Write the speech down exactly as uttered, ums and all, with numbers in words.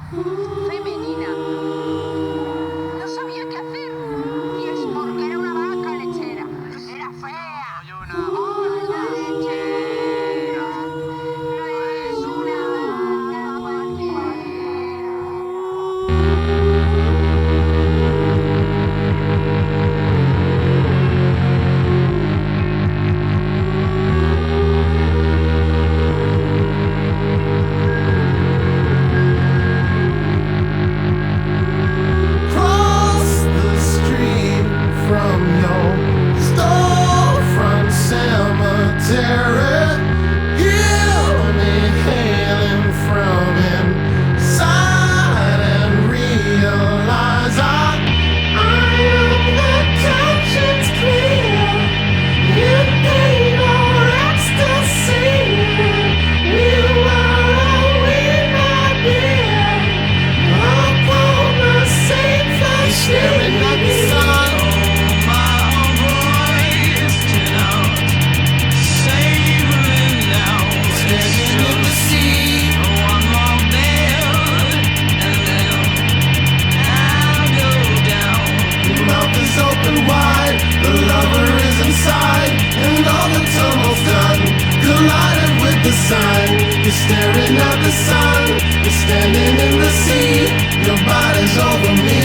femenina. No sabía qué hacer. Y es porque era una vaca lechera. Era fea. Soy una Vaca lechera. No es una vaca cualquiera. Cross the street from your storefront cemetery. Hear me hailing from inside and realize I, I am the conscience clear. In pain or ecstasy, we were all we might be. Upon the same flesh, staring at the sun. my voice turned out, savoring now. Standing in the sea, One more bell, and then I'll go down. your mouth is open wide, the lover is inside, and all the tumult's done. Collided with the sun, you're staring at the sun. You're standing in the sea, your body's over me.